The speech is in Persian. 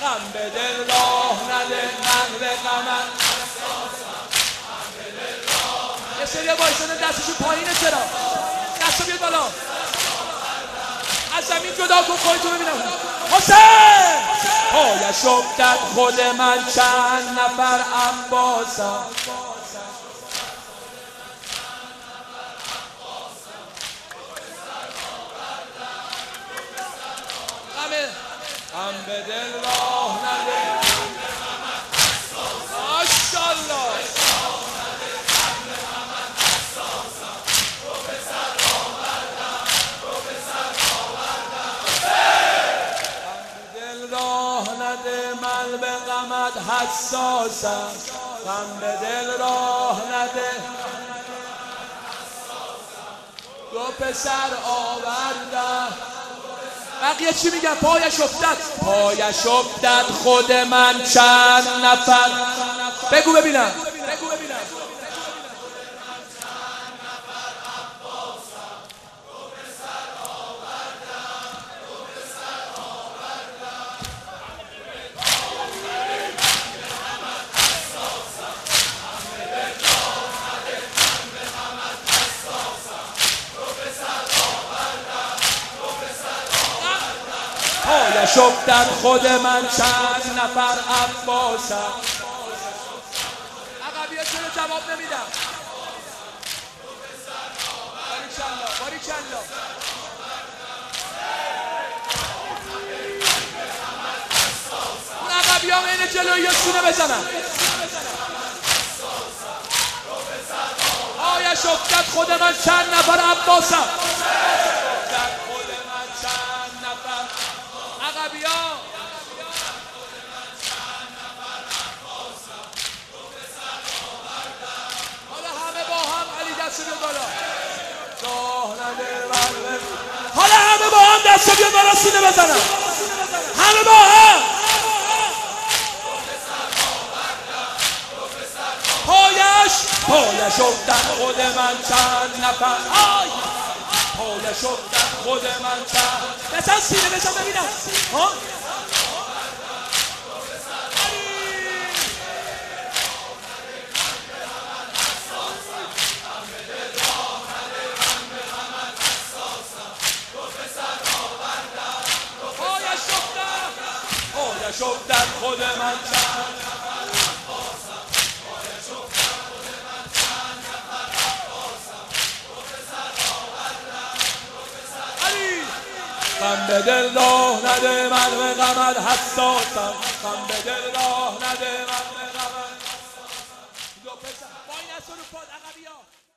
غم به دل راه نده من به غمت یه سری وایسانه دستشون پایینه چرا؟ دستو بیاد بالا از زمین جدا کن خودتو ببینم حسین پایش افتد خود من چند نفر عباسم غم به دل راه نده ماشاءالله من به غمت حساسم غم به دل راه نده دو پسر آوردم بقیه چی میگن؟ پایش افتد خود من چند نفر بگو ببینم پایش افتد خود من چند نفر عباسم عقبیه چرا جواب نمیدم باریکلا اون عقبیه هم اینه جلوی سونه بزنم پایش افتد خود من چند نفر عباسم حالا همه با هم دست بیاد بالا سینه بزنم همه با هم پایش افتد خود من چند نفر پایش افتد خود من چند بزن سینه بزن ببینم افتد خود من چند غم به دل راه نده من به غمت حساسم غم به دل راه نده من به غمت دو پسر با این اصول پاد عقبی ها